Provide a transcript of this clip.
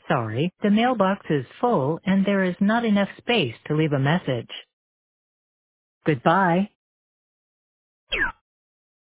Sorry, the mailbox is full and there is not enough space to leave a message. Goodbye.